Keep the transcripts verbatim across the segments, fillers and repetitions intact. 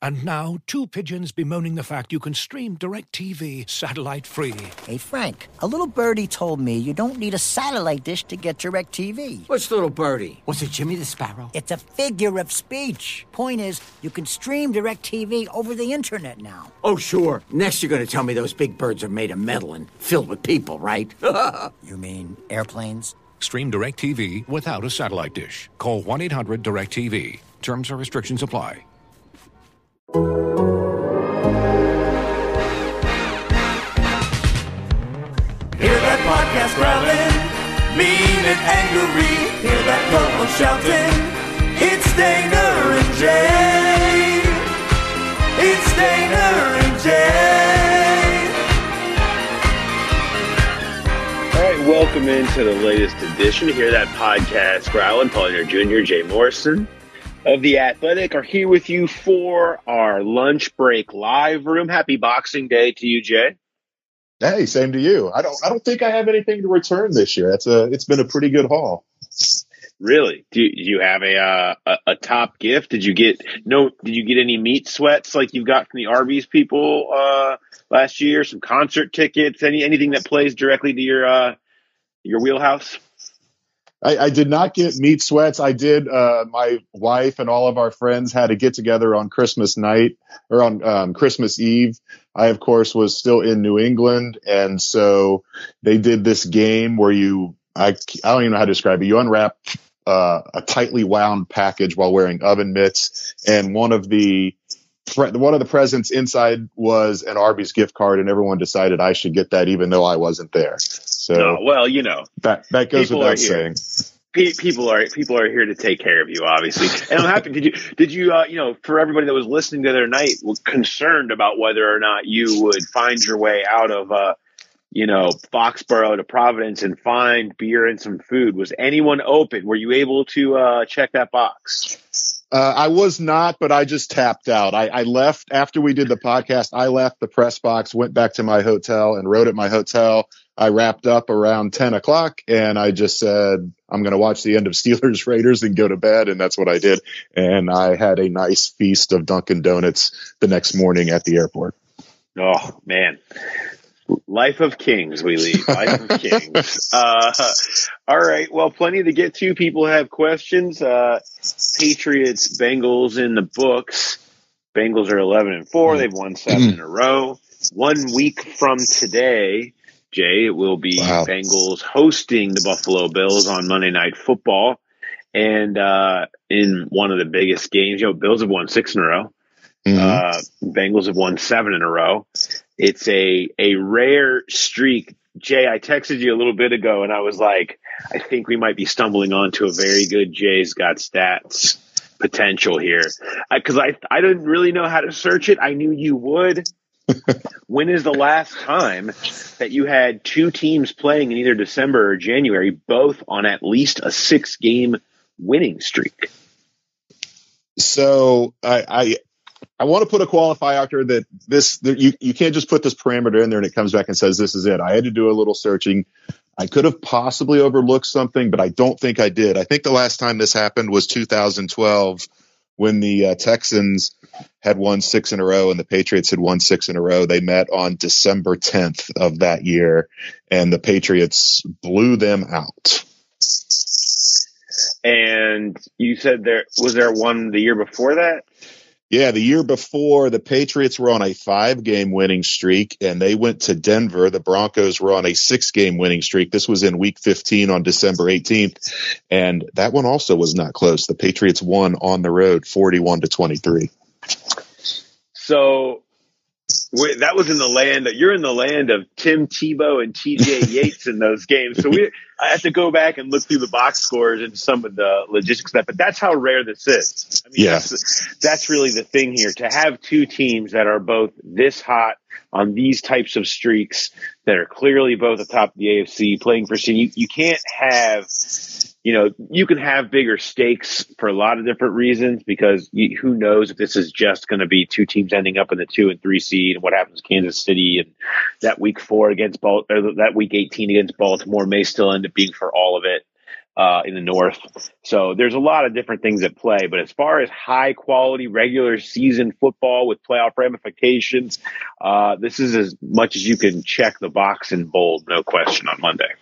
And now, two pigeons bemoaning the fact you can stream DirecTV satellite-free. Hey, Frank, a little birdie told me you don't need a satellite dish to get DirecTV. Which little birdie? Was it Jimmy the Sparrow? It's a figure of speech. Point is, you can stream DirecTV over the internet now. Oh, sure. Next you're going to tell me those big birds are made of metal and filled with people, right? You mean airplanes? Stream DirecTV without a satellite dish. Call one eight hundred direct T V. Terms and restrictions apply. Hear that podcast growling, mean and angry. Hear that co-host shouting, it's Dana and Jay. It's Dana and Jay. All right, welcome into the latest edition. Hear that podcast growling. Paul Hunter Junior, Jay Morrison of The Athletic are here with you for our lunch break live room. Happy Boxing Day to you, Jay. Hey, same to you. I don't. I don't think I have anything to return this year. That's a. It's been a pretty good haul. Really? Do you, do you have a, uh, a a top gift? Did you get no? Did you get any meat sweats like you've got from the Arby's people uh, last year? Some concert tickets? Any anything that plays directly to your uh, your wheelhouse? I, I did not get meat sweats. I did. Uh, my wife and all of our friends had a get together on Christmas night or on um, Christmas Eve. I, of course, was still in New England. And so they did this game where you, I, I don't even know how to describe it. You unwrap uh, a tightly wound package while wearing oven mitts. And one of the, one of the presents inside was an Arby's gift card, and everyone decided I should get that even though I wasn't there. So, no, well, you know, that, that goes without saying. People are people are here to take care of you, obviously. And I'm happy. Did you did you uh, you know, for everybody that was listening the other night, was concerned about whether or not you would find your way out of uh, you know, Foxborough to Providence and find beer and some food? Was anyone open? Were you able to uh, check that box? Uh, I was not, but I just tapped out. I, I left after we did the podcast. I left the press box, went back to my hotel and wrote at my hotel. I wrapped up around ten o'clock and I just said, I'm going to watch the end of Steelers Raiders and go to bed. And that's what I did. And I had a nice feast of Dunkin' Donuts the next morning at the airport. Oh, man. Life of kings, we lead. Life of kings. Uh, all right. Well, plenty to get to. People have questions. Uh, Patriots, Bengals in the books. Bengals are eleven and four. They've won seven in a row. One week from today, Jay, it will be wow. Bengals hosting the Buffalo Bills on Monday Night Football. And uh, in one of the biggest games, you know, Bills have won six in a row. Mm-hmm. Uh, Bengals have won seven in a row. It's a, a rare streak. Jay, I texted you a little bit ago and I was like, I think we might be stumbling onto a very good Jay's Got Stats potential here. Because I, I, I didn't really know how to search it. I knew you would. When is the last time that you had two teams playing in either December or January, both on at least a six game winning streak? So I, I I want to put a qualifier out there that this that you, you can't just put this parameter in there and it comes back and says this is it. I had to do a little searching. I could have possibly overlooked something, but I don't think I did. I think the last time this happened was two thousand twelve when the uh, Texans had won six in a row and the Patriots had won six in a row. They met on December tenth of that year, and the Patriots blew them out. And you said there was there one the year before that? Yeah, the year before, the Patriots were on a five-game winning streak, and they went to Denver. The Broncos were on a six-game winning streak. This was in Week fifteen on December eighteenth, and that one also was not close. The Patriots won on the road, forty-one to twenty-three. So wait, that was in the land – you're in the land of Tim Tebow and T J Yates in those games. So we I have to go back and look through the box scores and some of the logistics of that. But that's how rare this is. I mean, yeah. that's, that's really the thing here. To have two teams that are both this hot on these types of streaks that are clearly both atop the A F C playing for seed, you, you can't have – you know, you can have bigger stakes for a lot of different reasons because you, who knows if this is just going to be two teams ending up in the two and three seed and what happens to Kansas City and that week four against Bal- or that week eighteen against Baltimore may still end up being for all of it. uh, in the North. So there's a lot of different things at play. But as far as high quality regular season football with playoff ramifications, uh, this is as much as you can check the box in bold, no question, on Monday.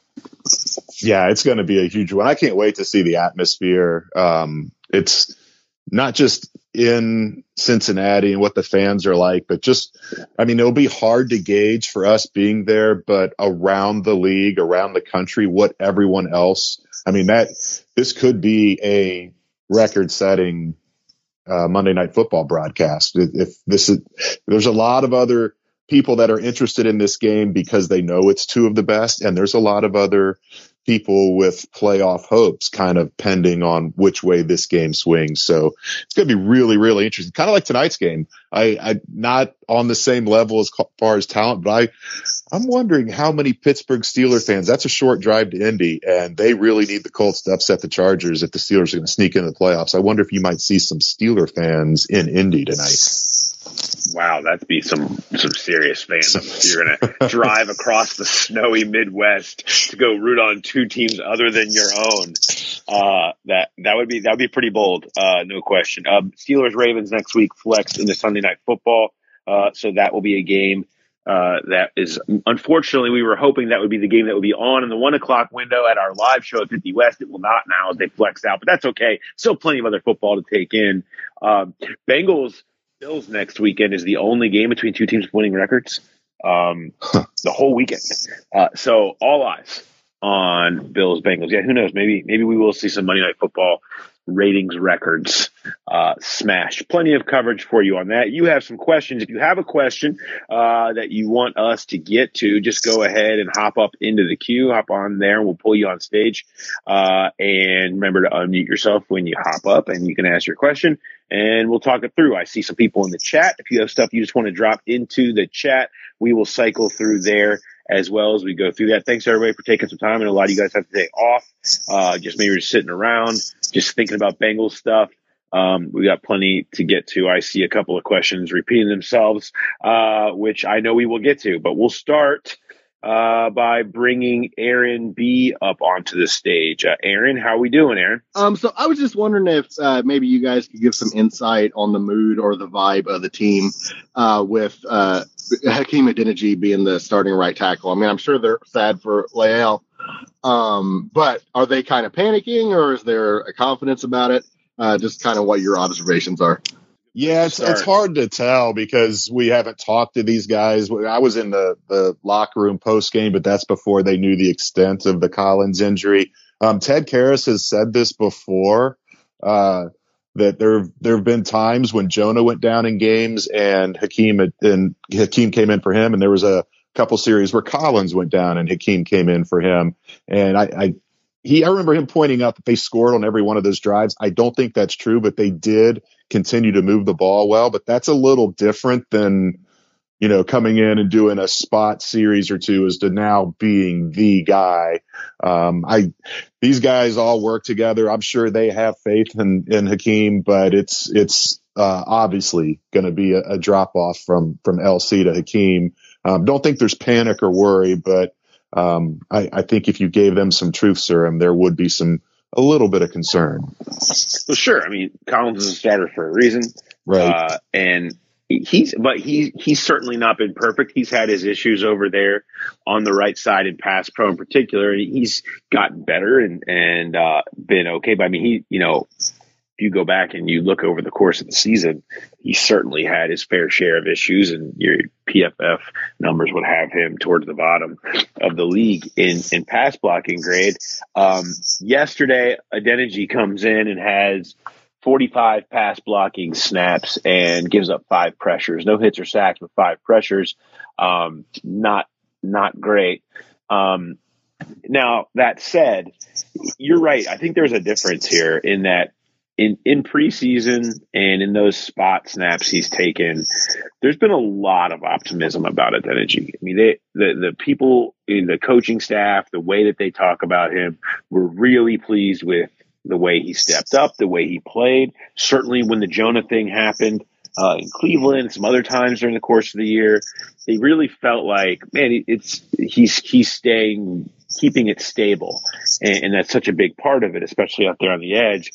Yeah, it's going to be a huge one. I can't wait to see the atmosphere. Um, it's not just in Cincinnati and what the fans are like, but just, I mean, it'll be hard to gauge for us being there, but around the league, around the country, what everyone else, I mean, that this could be a record setting uh, Monday Night Football broadcast. If this is, there's a lot of other people that are interested in this game because they know it's two of the best. And there's a lot of other people with playoff hopes kind of pending on which way this game swings. So it's going to be really, really interesting. Kind of like tonight's game. I, I not on the same level as far as talent, but I, I'm wondering how many Pittsburgh Steelers fans, that's a short drive to Indy, and they really need the Colts to upset the Chargers if the Steelers are going to sneak into the playoffs. I wonder if you might see some Steeler fans in Indy tonight. Wow, that'd be some some serious fandom. You're going to drive across the snowy Midwest to go root on two teams other than your own. Uh, that that would be that would be pretty bold, uh, no question. Uh, Steelers Ravens next week flexed into Sunday Night Football, uh, so that will be a game uh, that is unfortunately we were hoping that would be the game that would be on in the one o'clock window at our live show at fifty West. It will not now as they flexed out, but that's okay. Still plenty of other football to take in. Um, Bengals. Bills next weekend is the only game between two teams with winning records um, the whole weekend. Uh, so all eyes on Bills Bengals. Yeah, who knows? Maybe maybe we will see some Monday Night Football ratings records uh, smashed. Plenty of coverage for you on that. You have some questions. If you have a question uh, that you want us to get to, just go ahead and hop up into the queue. Hop on there, and we'll pull you on stage. Uh, and remember to unmute yourself when you hop up, and you can ask your question. And we'll talk it through. I see some people in the chat. If you have stuff you just want to drop into the chat, we will cycle through there as well as we go through that. Thanks, everybody, for taking some time. And a lot of you guys have to take off. Uh, just maybe just sitting around, just thinking about Bengals stuff. Um, we got plenty to get to. I see a couple of questions repeating themselves, uh, which I know we will get to. But we'll start uh, by bringing Aaron B up onto the stage. Uh, Aaron, how are we doing, Aaron? Um, so I was just wondering if uh, maybe you guys could give some insight on the mood or the vibe of the team uh, with uh, Hakeem Adeniji being the starting right tackle. I mean, I'm sure they're sad for Leal, um, but are they kind of panicking, or is there a confidence about it? Uh, just kind of what your observations are. Yeah, it's, it's hard to tell because we haven't talked to these guys. I was in the, the locker room post game, but that's before they knew the extent of the Collins injury. Um, Ted Karras has said this before, uh, that there there have been times when Jonah went down in games and Hakeem and Hakeem came in for him, and there was a couple series where Collins went down and Hakeem came in for him. And I, I he I remember him pointing out that they scored on every one of those drives. I don't think that's true, but they did continue to move the ball well. But that's a little different than, you know, coming in and doing a spot series or two as to now being the guy. Um, I, these guys all work together. I'm sure they have faith in, in Hakeem, but it's, it's, uh, obviously going to be a, a drop off from, from L C to Hakeem. Um, don't think there's panic or worry, but, um, I, I think if you gave them some truth serum, there would be some, a little bit of concern. Well, sure. I mean, Collins is a starter for a reason. Right. Uh, and, He's, but he, he's certainly not been perfect. He's had his issues over there on the right side in pass pro in particular. He's gotten better and, and, uh, been okay. But I mean, he, you know, if you go back and you look over the course of the season, he certainly had his fair share of issues, and your P F F numbers would have him towards the bottom of the league in, in pass blocking grade. Um, yesterday, Adeniji comes in and has forty-five pass blocking snaps and gives up five pressures. No hits or sacks, but five pressures. Um, not not great. Um, now, that said, you're right. I think there's a difference here in that in, in preseason and in those spot snaps he's taken, there's been a lot of optimism about Adeniji. I mean, they, the, the people in the coaching staff, the way that they talk about him, were really pleased with the way he stepped up, the way he played. Certainly when the Jonah thing happened uh, in Cleveland, some other times during the course of the year, they really felt like, man, it's he's he's staying keeping it stable. And, and that's such a big part of it, especially out there on the edge.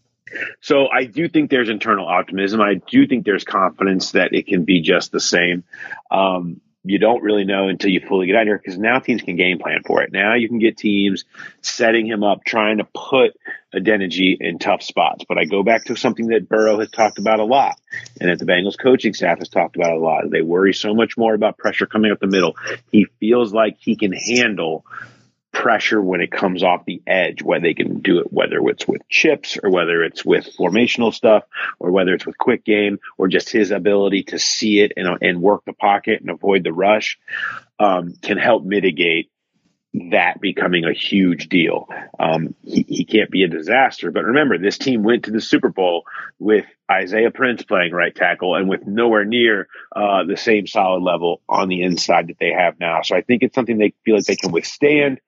So I do think there's internal optimism. I do think there's confidence that it can be just the same. Um, you don't really know until you fully get out here, because now teams can game plan for it. Now you can get teams setting him up, trying to put Adeniji in tough spots. But I go back to something that Burrow has talked about a lot, and that the Bengals coaching staff has talked about a lot. They worry so much more about pressure coming up the middle. He feels like he can handle pressure when it comes off the edge, whether they can do it, whether it's with chips or whether it's with formational stuff or whether it's with quick game or just his ability to see it and, and work the pocket and avoid the rush, um, can help mitigate that becoming a huge deal. Um, he, he can't be a disaster, but remember, this team went to the Super Bowl with Isaiah Prince playing right tackle and with nowhere near uh, the same solid level on the inside that they have now. So I think it's something they feel like they can withstand,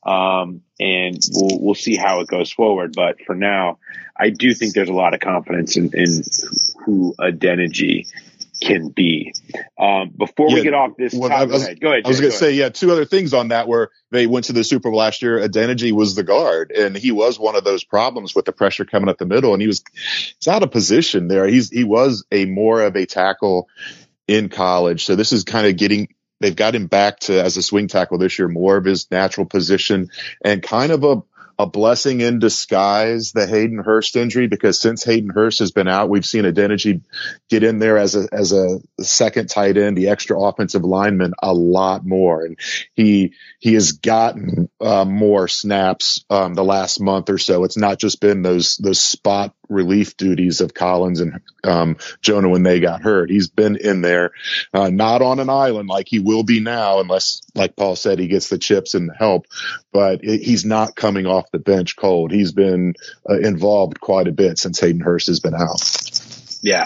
um, and we'll, we'll see how it goes forward. But for now, I do think there's a lot of confidence in, in who Adeniji can be. Um, before Yeah, we get off this well, topic, I was, go ahead. Go ahead, I was Jay, going go to say, yeah, two other things on that where they went to the Super Bowl last year. Adeniji was the guard, and he was one of those problems with the pressure coming up the middle, and he was he's out of position there. He's he was a more of a tackle in college, so this is kind of getting. They've got him back to as a swing tackle this year, more of his natural position, and kind of a a blessing in disguise, the Hayden Hurst injury, because since Hayden Hurst has been out, we've seen Adeniji get in there as a as a second tight end, the extra offensive lineman, a lot more, and he he has gotten uh, more snaps um, the last month or so. It's not just been those those spot relief duties of Collins and um, Jonah when they got hurt. He's been in there, uh, not on an island like he will be now, unless, like Paul said, he gets the chips and the help. But it, he's not coming off the bench cold. He's been uh, involved quite a bit since Hayden Hurst has been out. Yeah,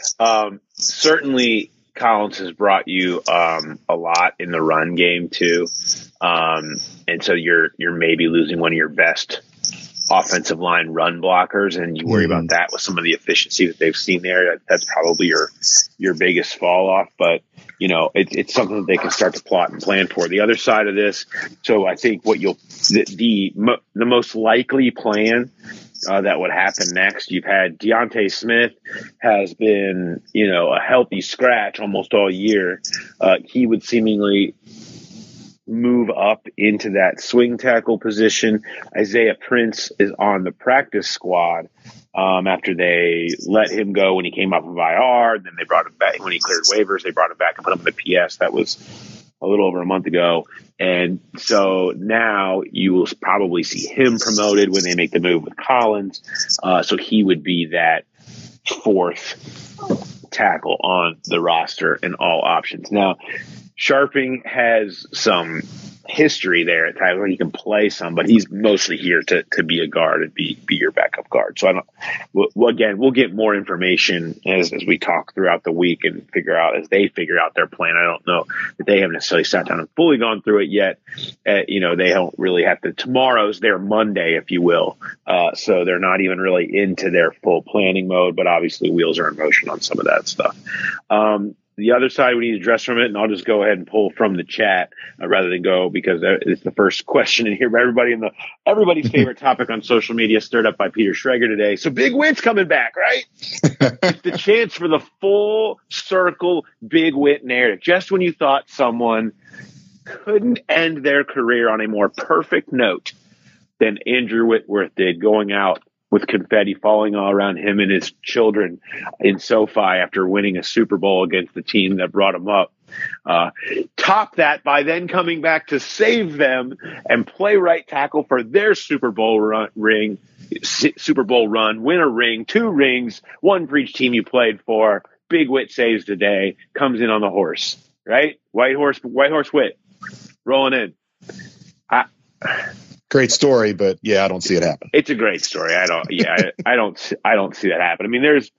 um, certainly Collins has brought you um, a lot in the run game too, um, and so you're you're maybe losing one of your best offensive line run blockers, and you worry mm. about that with some of the efficiency that they've seen there. That, that's probably your your biggest fall off, but you know it, it's something that they can start to plot and plan for. The other side of this, so I think what you'll the the, the most likely plan uh, that would happen next. You've had Deontay Smith has been you know a healthy scratch almost all year. Uh, he would seemingly move up into that swing tackle position. Isaiah Prince is on the practice squad um, after they let him go when he came off of I R. Then they brought him back when he cleared waivers. They brought him back and put him in the P S. That was a little over a month ago. And so now you will probably see him promoted when they make the move with Collins. Uh, so he would be that fourth tackle on the roster in all options. Now, Sharping has some history there at times where he can play some, but he's mostly here to, to be a guard and be, be your backup guard. So I don't, well, again, we'll get more information as, as we talk throughout the week and figure out as they figure out their plan. I don't know that they haven't necessarily sat down and fully gone through it yet. Uh, you know, they don't really have to, tomorrow's their Monday, if you will. Uh, so they're not even really into their full planning mode, but obviously wheels are in motion on some of that stuff. Um, The other side, we need to address from it, and I'll just go ahead and pull from the chat uh, rather than go because it's the first question in here by everybody in the everybody's favorite topic on social media, stirred up by Peter Schrager today. So Big Wit's coming back, right? It's the chance for the full circle Big Wit narrative. Just when you thought someone couldn't end their career on a more perfect note than Andrew Whitworth did, going out with confetti falling all around him and his children in SoFi after winning a Super Bowl against the team that brought him up. Uh, top that by then coming back to save them and play right tackle for their Super Bowl run, ring, Super Bowl run, win a ring, two rings, one for each team you played for. Big Wit saves the day, comes in on the horse, right? White horse, white horse Wit, rolling in. I, Great story, but yeah, I don't see it happen. It's a great story. I don't, yeah, I, I don't, I don't see that happen. I mean, there's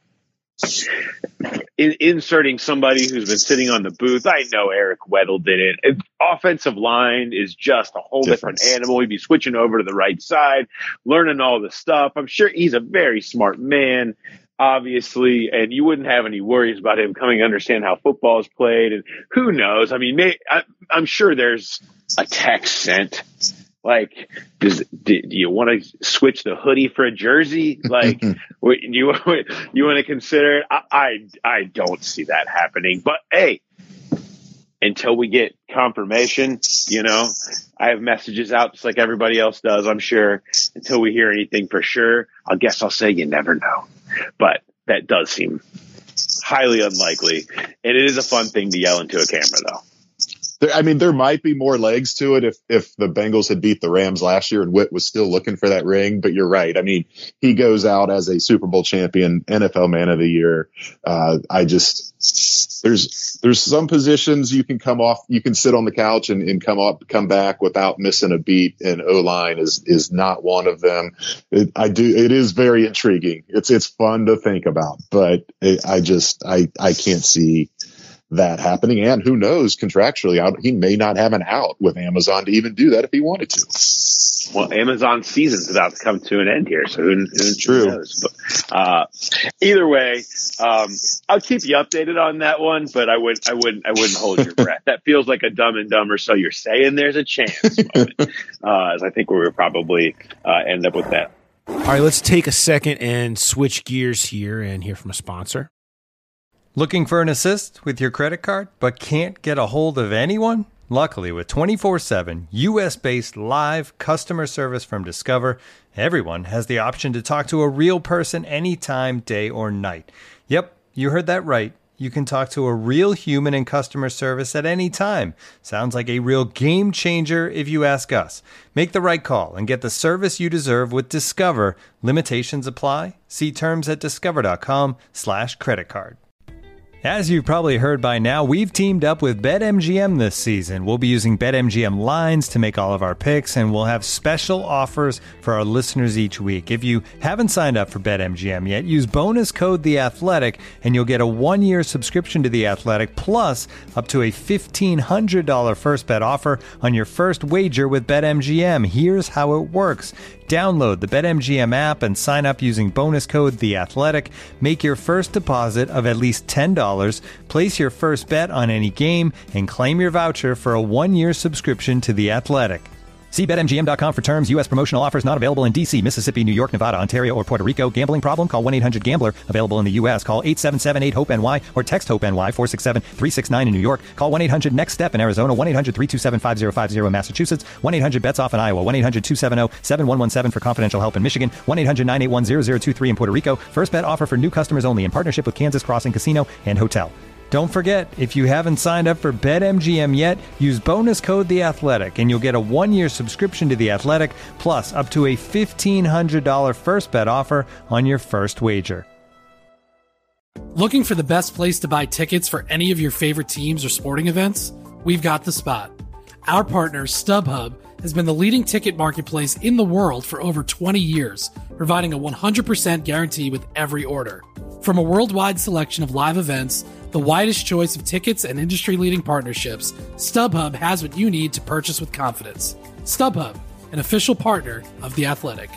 in, inserting somebody who's been sitting on the booth. I know Eric Weddle did it. it. Offensive line is just a whole Difference. different animal. He'd be switching over to the right side, learning all the stuff. I'm sure he's a very smart man. obviously, and you wouldn't have any worries about him coming to understand how football is played. And who knows? I mean, may, I, I'm sure there's a text sent. Like, does do, do you want to switch the hoodie for a jersey? Like, what, you you want to consider it? I, I I don't see that happening. But hey, until we get confirmation, you know, I have messages out just like everybody else does, I'm sure. Until we hear anything for sure, I guess I'll say you never know. But that does seem highly unlikely, and it is a fun thing to yell into a camera, though. There, I mean, there might be more legs to it if, if the Bengals had beat the Rams last year and Witt was still looking for that ring. But you're right. I mean, he goes out as a Super Bowl champion, N F L Man of the Year. Uh, I just there's there's some positions you can come off, you can sit on the couch and, and come up, come back without missing a beat. And O-line is is not one of them. It, I do. It is very intriguing. It's it's fun to think about, but it, I just I I can't see that happening. And who knows, contractually, out he may not have an out with Amazon to even do that if he wanted to. Well, Amazon's season's about to come to an end here, so who, who, True. who knows? But, uh, either way, um, I'll keep you updated on that one, but I would, I wouldn't, I wouldn't hold your breath. That feels like a Dumb and Dumber. So you're saying there's a chance, moment, uh, as I think we would probably uh, end up with that. All right, let's take a second and switch gears here and hear from a sponsor. Looking for an assist with your credit card, but can't get a hold of anyone? Luckily, with twenty-four seven U S-based live customer service from Discover, everyone has the option to talk to a real person anytime, day or night. Yep, you heard that right. You can talk to a real human in customer service at any time. Sounds like a real game changer if you ask us. Make the right call and get the service you deserve with Discover. Limitations apply. See terms at discover.com slash credit card. As you've probably heard by now, we've teamed up with BetMGM this season. We'll be using BetMGM lines to make all of our picks, and we'll have special offers for our listeners each week. If you haven't signed up for BetMGM yet, use bonus code The Athletic, and you'll get a one-year subscription to The Athletic, plus up to a fifteen hundred dollars first bet offer on your first wager with BetMGM. Here's how it works. Download the BetMGM app and sign up using bonus code The Athletic. Make your first deposit of at least ten dollars. Place your first bet on any game and claim your voucher for a one-year subscription to The Athletic. See Bet M G M dot com for terms. U S promotional offers not available in D C, Mississippi, New York, Nevada, Ontario, or Puerto Rico. Gambling problem? Call one eight hundred gambler. Available in the U S. Call eight seven seven eight hope N Y or text HOPE-N Y four six seven three six nine in New York. Call one eight hundred next step in Arizona. one eight hundred three two seven five zero five zero in Massachusetts. one eight hundred bets off in Iowa. one eight hundred two seven zero seven one one seven for confidential help in Michigan. one eight hundred nine eight one zero zero two three in Puerto Rico. First bet offer for new customers only in partnership with Kansas Crossing Casino and Hotel. Don't forget, if you haven't signed up for BetMGM yet, use bonus code The Athletic, and you'll get a one-year subscription to The Athletic, plus up to a fifteen hundred dollars first bet offer on your first wager. Looking for the best place to buy tickets for any of your favorite teams or sporting events? We've got the spot. Our partner, StubHub, has been the leading ticket marketplace in the world for over twenty years, providing a one hundred percent guarantee with every order. From a worldwide selection of live events, the widest choice of tickets and industry-leading partnerships, StubHub has what you need to purchase with confidence. StubHub, an official partner of The Athletic.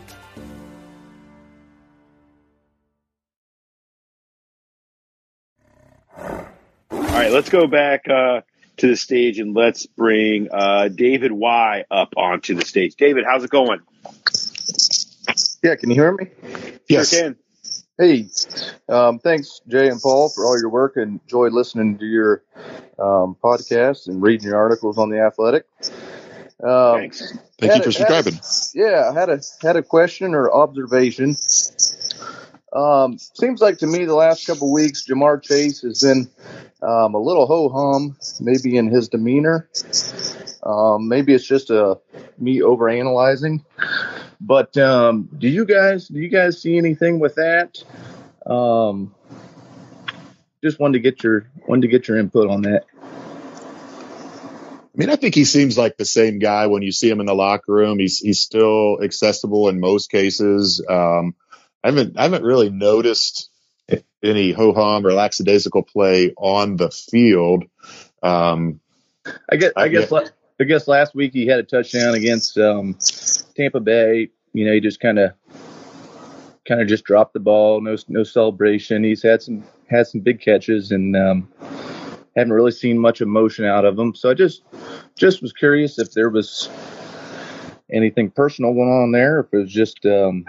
All right, let's go back uh, to the stage and let's bring uh, David Y. up onto the stage. David, how's it going? Yeah, can you hear me? Yes. Sure can. Hey, um, thanks, Jay and Paul, for all your work, and enjoy listening to your um, podcast and reading your articles on The Athletic. Um, Thanks. Thank you a, for subscribing. A, yeah, I had a had a question or observation. Um, seems like to me the last couple of weeks, Jamar Chase has been um, a little ho-hum, maybe in his demeanor. Um, maybe it's just a me overanalyzing. But um, do you guys do you guys see anything with that? Um, just wanted to get your wanted to get your input on that. I mean, I think he seems like the same guy when you see him in the locker room. He's he's still accessible in most cases. Um, I haven't I haven't really noticed any ho hum or lackadaisical play on the field. Um, I guess I guess. Yeah. I guess last week he had a touchdown against um, Tampa Bay. You know, he just kind of kind of just dropped the ball. No, no celebration. He's had some had some big catches, and um, haven't really seen much emotion out of him. So I just just was curious if there was anything personal going on there, if it was just um,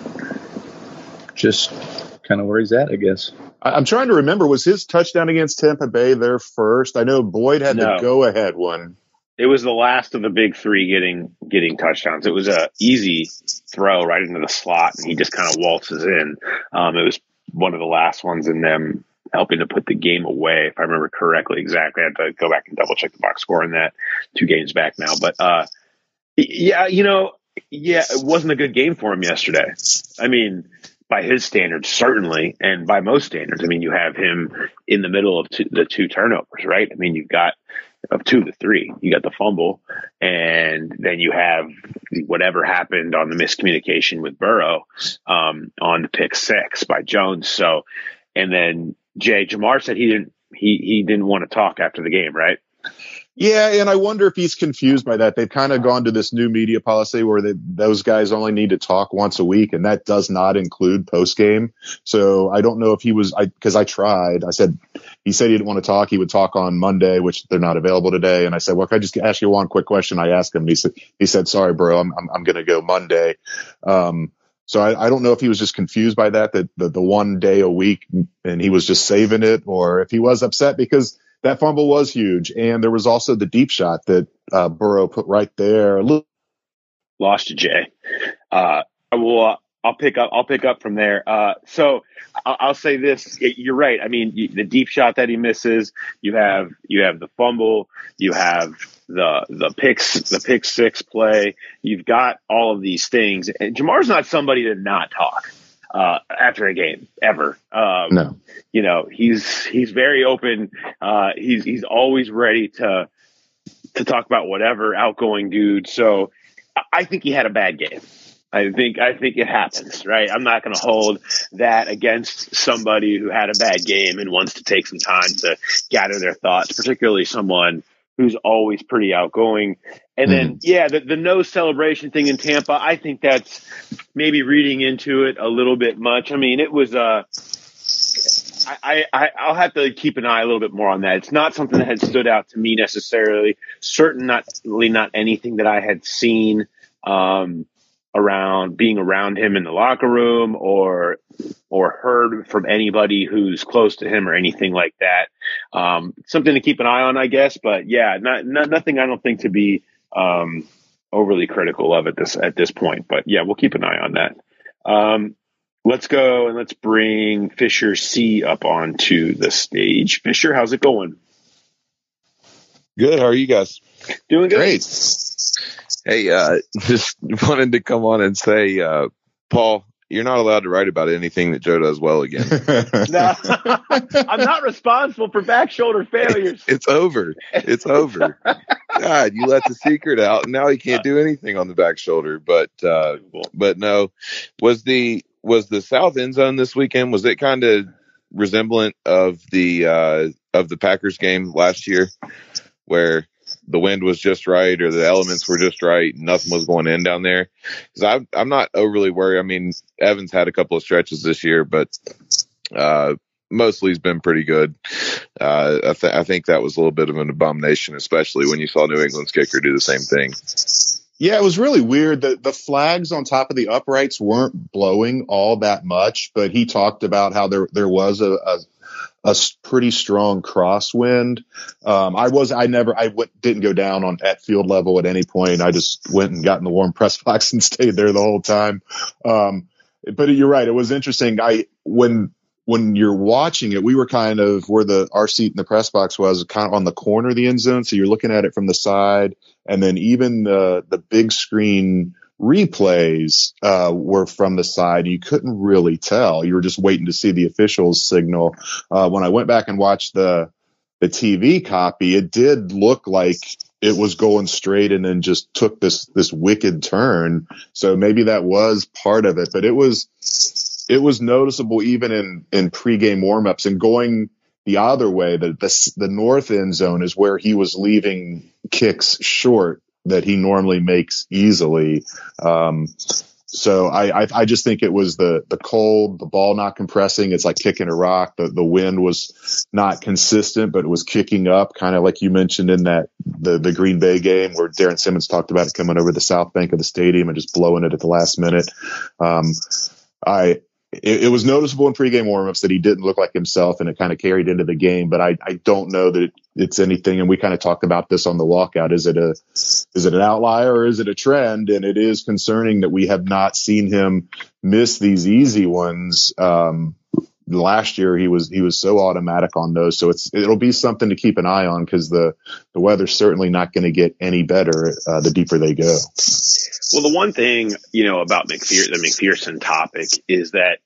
just kind of where he's at, I guess. I'm trying to remember, was his touchdown against Tampa Bay their first? I know Boyd had No. the go-ahead one. It was the last of the big three getting getting touchdowns. It was a easy throw right into the slot, and he just kind of waltzes in. Um, it was one of the last ones in them helping to put the game away, if I remember correctly. Exactly. I had to go back and double check the box score on that two games back now. But uh, yeah, you know, yeah, it wasn't a good game for him yesterday. I mean, by his standards, certainly, and by most standards. I mean, you have him in the middle of two, the two turnovers, right? I mean, you've got of two to three. You got the fumble, and then you have whatever happened on the miscommunication with Burrow um, on the pick six by Jones. So, and then Jay Jamar said he didn't he he didn't want to talk after the game, right? Yeah, and I wonder if he's confused by that. They've kind of gone to this new media policy where they, those guys only need to talk once a week, and that does not include post-game. So I don't know if he was – because I tried. I said – he said he didn't want to talk. He would talk on Monday, which they're not available today. And I said, well, can I just ask you one quick question? I asked him. He said, he said sorry, bro, I'm I'm, I'm going to go Monday. Um, so I, I don't know if he was just confused by that, that the, the one day a week, and he was just saving it, or if he was upset because – that fumble was huge, and there was also the deep shot that uh, Burrow put right there. Lost to Jay. Uh, well, uh, I'll pick up. I'll pick up from there. Uh, so I'll, I'll say this: you're right. I mean, you, the deep shot that he misses. You have you have the fumble. You have the the picks the pick six play. You've got all of these things. And Jamar's not somebody to not talk uh, after a game ever. Um, no. You know, he's he's very open. Uh, he's he's always ready to to talk about whatever, outgoing dude. So I think he had a bad game. I think I think it happens, right? I'm not going to hold that against somebody who had a bad game and wants to take some time to gather their thoughts, particularly someone who's always pretty outgoing. And then, mm-hmm. yeah, the, the no celebration thing in Tampa, I think that's maybe reading into it a little bit much. I mean, it was uh, – I, I, I'll have to keep an eye a little bit more on that. It's not something that had stood out to me necessarily. Certainly not anything that I had seen um, around being around him in the locker room or or heard from anybody who's close to him or anything like that. Um, something to keep an eye on, I guess. But yeah, not, not nothing I don't think to be um, overly critical of at this at this point. But yeah, we'll keep an eye on that. Um, Let's go and let's bring Fisher C up onto the stage. Fisher, how's it going? Good. How are you guys? Doing good. Great. Hey, uh, just wanted to come on and say, uh, Paul, you're not allowed to write about anything that Joe does well again. No, I'm not responsible for back shoulder failures. It's over. It's over. God, you let the secret out, and now he can't do anything on the back shoulder. But, uh, but no, was the was the South end zone this weekend? Was it kind of resemblant of the uh, of the Packers game last year, where the wind was just right or the elements were just right and nothing was going in down there? Because I'm I'm not overly worried. I mean, Evans had a couple of stretches this year, but uh, mostly he's been pretty good. Uh, I, th- I think that was a little bit of an abomination, especially when you saw New England's kicker do the same thing. Yeah, it was really weird. The, the flags on top of the uprights weren't blowing all that much, but he talked about how there there was a, a, a pretty strong crosswind. Um, I was I never I w- didn't go down on at field level at any point. I just went and got in the warm press box and stayed there the whole time. Um, but you're right. It was interesting. I when when you're watching it, we were kind of where the our seat in the press box was, kind of on the corner of the end zone. So you're looking at it from the side. And then even the, the big screen replays uh, were from the side. You couldn't really tell. You were just waiting to see the officials signal. Uh, when I went back and watched the the T V copy, it did look like it was going straight and then just took this this wicked turn. So maybe that was part of it. But it was it was noticeable even in, in pregame warmups and going the other way. The, the the north end zone is where he was leaving kicks short that he normally makes easily. Um, so I, I I just think it was the the cold, the ball not compressing. It's like kicking a rock. The the wind was not consistent, but it was kicking up, kind of like you mentioned in that the the Green Bay game where Darren Simmons talked about it coming over the south bank of the stadium and just blowing it at the last minute. Um, I. It, it was noticeable in pregame warmups that he didn't look like himself, and it kind of carried into the game. But I, I don't know that it's anything. And we kind of talked about this on the walkout. Is it a, is it an outlier or is it a trend? And it is concerning that we have not seen him miss these easy ones. Um, last year he was he was so automatic on those. So it's it'll be something to keep an eye on because the the weather's certainly not going to get any better uh, the deeper they go. Well, the one thing, you know, about McPherson, the McPherson topic is that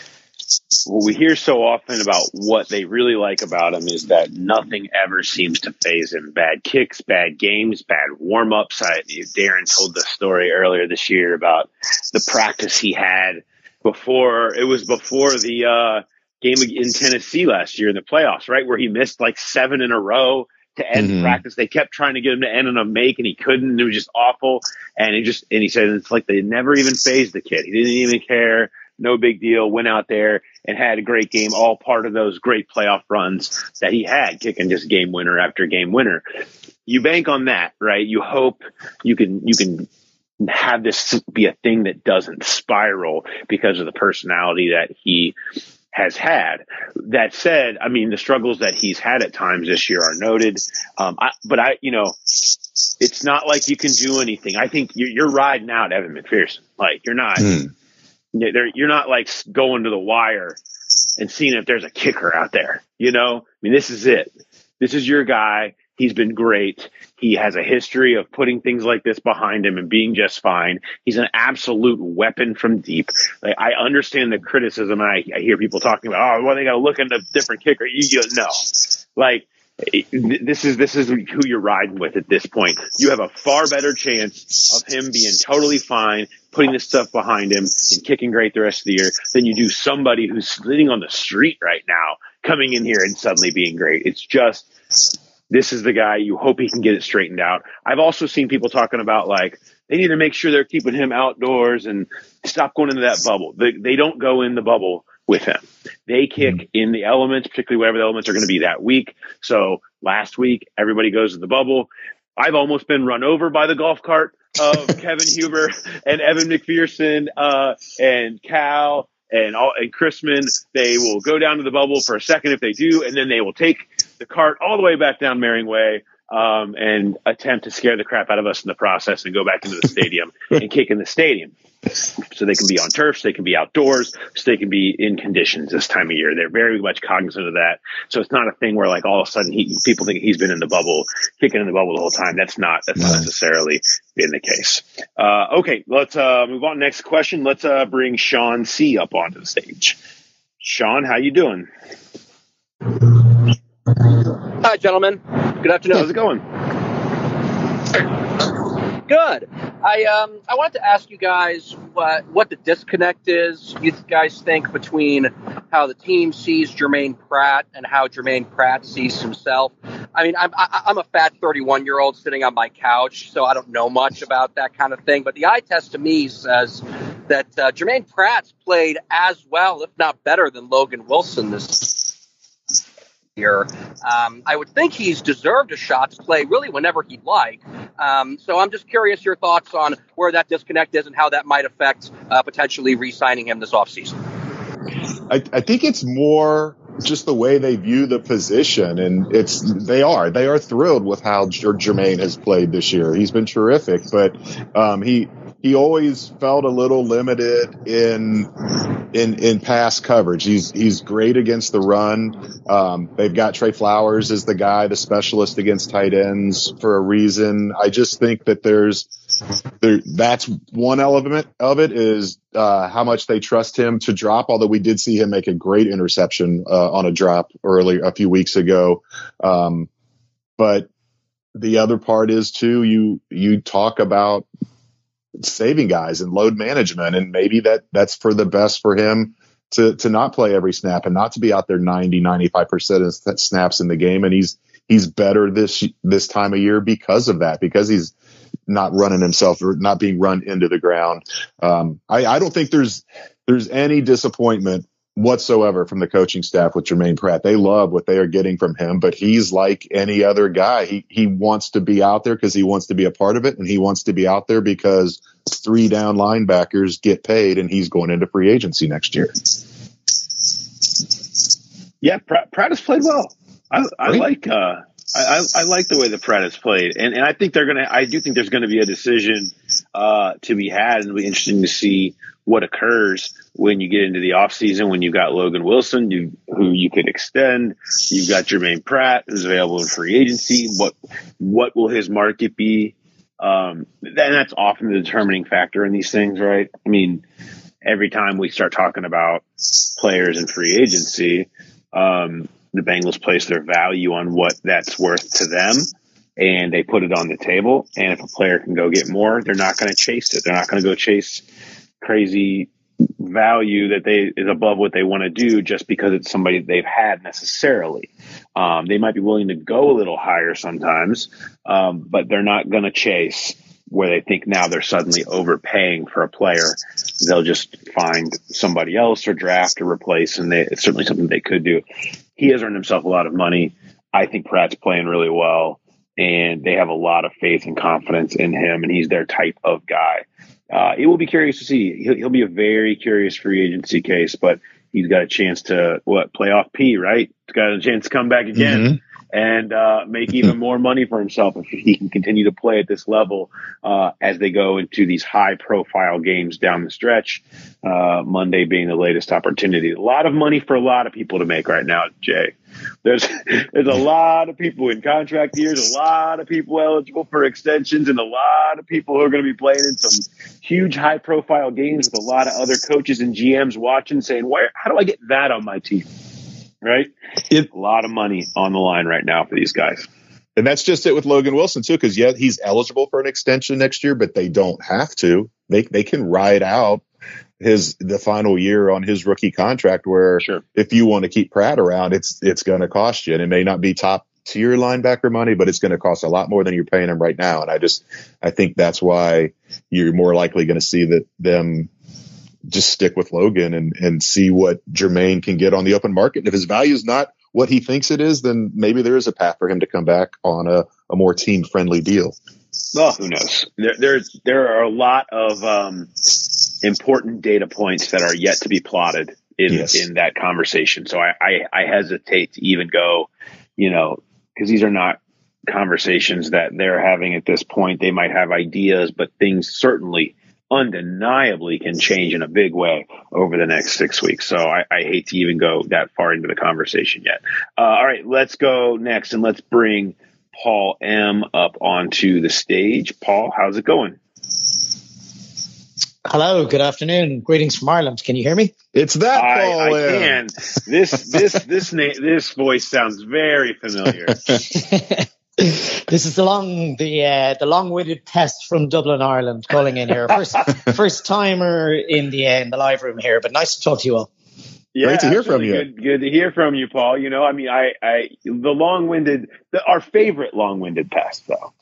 what we hear so often about what they really like about him is that nothing ever seems to phase him. Bad kicks, bad games, bad warm-ups. I, Darren told the story earlier this year about the practice he had before. It was before the uh, game in Tennessee last year in the playoffs, right, where he missed like seven in a row to end mm-hmm. practice. They kept trying to get him to end on a make, and he couldn't. It was just awful. And he just and he said it's like they never even phased the kid. He didn't even care. No big deal. Went out there and had a great game. All part of those great playoff runs that he had, kicking just game winner after game winner. You bank on that, right? You hope you can you can have this be a thing that doesn't spiral because of the personality that he has had. That said, I mean, the struggles that he's had at times this year are noted. Um, I, but I, you know, it's not like you can do anything. I think you're, you're riding out Evan McPherson. Like you're not, mm. you're not like going to the wire and seeing if there's a kicker out there. You know, I mean, this is it. This is your guy. He's been great. He has a history of putting things like this behind him and being just fine. He's an absolute weapon from deep. Like, I understand the criticism. And I, I hear people talking about, oh, well, they got to look into a different kicker. You, you know, like this is this is who you're riding with at this point. You have a far better chance of him being totally fine, putting this stuff behind him, and kicking great the rest of the year than you do somebody who's sitting on the street right now coming in here and suddenly being great. It's just. This is the guy. You hope he can get it straightened out. I've also seen people talking about like they need to make sure they're keeping him outdoors and stop going into that bubble. They, they don't go in the bubble with him. They kick mm-hmm. in the elements, particularly whatever the elements are going to be that week. So last week, everybody goes to the bubble. I've almost been run over by the golf cart of Kevin Huber and Evan McPherson uh, and Cal and all, and Chrisman. They will go down to the bubble for a second if they do, and then they will take the cart all the way back down Marion Way um, and attempt to scare the crap out of us in the process and go back into the stadium and kick in the stadium. So they can be on turf, so they can be outdoors, so they can be in conditions this time of year. They're very much cognizant of that. So it's not a thing where like all of a sudden he, people think he's been in the bubble, kicking in the bubble the whole time. That's not that's not necessarily been the case. Uh, okay, let's uh, move on. Next question. Let's uh, bring Sean C up onto the stage. Sean, how you doing? Hi, gentlemen. Good afternoon. How's it going? Good. I um I wanted to ask you guys what what the disconnect is you guys think between how the team sees Jermaine Pratt and how Jermaine Pratt sees himself. I mean, I'm I'm a fat thirty-one year old sitting on my couch, so I don't know much about that kind of thing. But the eye test to me says that uh, Jermaine Pratt's played as well, if not better, than Logan Wilson this year. Um, I would think he's deserved a shot to play really whenever he'd like. Um, so I'm just curious your thoughts on where that disconnect is and how that might affect uh, potentially re-signing him this offseason. I, I think it's more just the way they view the position, and it's they are they are thrilled with how Jermaine has played this year. He's been terrific, but um, he he always felt a little limited in in in pass coverage. He's he's great against the run. Um, they've got Trey Flowers as the guy, the specialist against tight ends for a reason. I just think that there's there that's one element of it is uh, how much they trust him to drop. Although we did see him make a great interception uh, on a drop early a few weeks ago, um, but the other part is too you you talk about saving guys and load management, and maybe that that's for the best for him to to not play every snap and not to be out there ninety, ninety-five percent of snaps in the game. And he's he's better this this time of year because of that, because he's not running himself or not being run into the ground. Um, I, I don't think there's there's any disappointment whatsoever from the coaching staff with Jermaine Pratt. They love what they are getting from him, but he's like any other guy. He he wants to be out there because he wants to be a part of it, and he wants to be out there because three down linebackers get paid, and he's going into free agency next year. Yeah, Pratt, Pratt has played well. I, I like uh, I, I, I like the way that Pratt has played, and and I think they're gonna. I do think there's going to be a decision uh, to be had, and it'll be interesting to see what occurs when you get into the offseason, when you've got Logan Wilson, you, who you could extend. You've got Jermaine Pratt, who's available in free agency. What what will his market be? Um, and that's often the determining factor in these things, right? I mean, every time we start talking about players in free agency, um, the Bengals place their value on what that's worth to them, and they put it on the table. And if a player can go get more, they're not going to chase it. They're not going to go chase crazy value that they is above what they want to do just because it's somebody they've had necessarily. Um, they might be willing to go a little higher sometimes, um, but they're not going to chase where they think now they're suddenly overpaying for a player. They'll just find somebody else or draft or replace, and they, it's certainly something they could do. He has earned himself a lot of money. I think Pratt's playing really well, and they have a lot of faith and confidence in him, and he's their type of guy. Uh, it will be curious to see. He'll, he'll be a very curious free agency case, but he's got a chance to, what, play off P, right? He's got a chance to come back again mm-hmm. and uh, make even more money for himself if he can continue to play at this level uh, as they go into these high-profile games down the stretch, uh, Monday being the latest opportunity. A lot of money for a lot of people to make right now, Jay. There's there's a lot of people in contract years, a lot of people eligible for extensions, and a lot of people who are going to be playing in some huge high-profile games with a lot of other coaches and G Ms watching, saying, "Where? How do I get that on my team?" Right? It, a lot of money on the line right now for these guys. And that's just it with Logan Wilson, too, because, yeah, he's eligible for an extension next year, but they don't have to. They they can ride out his the final year on his rookie contract where sure. if you want to keep Pratt around, it's it's going to cost you. And it may not be top tier linebacker money, but it's going to cost a lot more than you're paying him right now. And I just I think that's why you're more likely going to see that them just stick with Logan and, and see what Jermaine can get on the open market. And if his value is not what he thinks it is, then maybe there is a path for him to come back on a, a more team friendly deal. Well, who knows? There, there's, there are a lot of um, important data points that are yet to be plotted in, yes. in that conversation. So I, I, I hesitate to even go, you know, because these are not conversations that they're having at this point. They might have ideas, but things certainly undeniably can change in a big way over the next six weeks. So I, I hate to even go that far into the conversation yet. Uh, all right, let's go next and let's bring Paul M. up onto the stage. Paul, how's it going? Hello, good afternoon. Greetings from Ireland. Can you hear me? It's that I, Paul I M. can. This this this na- this voice sounds very familiar. This is the long the uh, the long-winded pest from Dublin, Ireland, calling in here. First first timer in the uh, in the live room here, but nice to talk to you all. Yeah, great to hear from you. Good, good to hear from you, Paul. You know, I mean, I, I the long-winded, the, our favorite long-winded pest, though.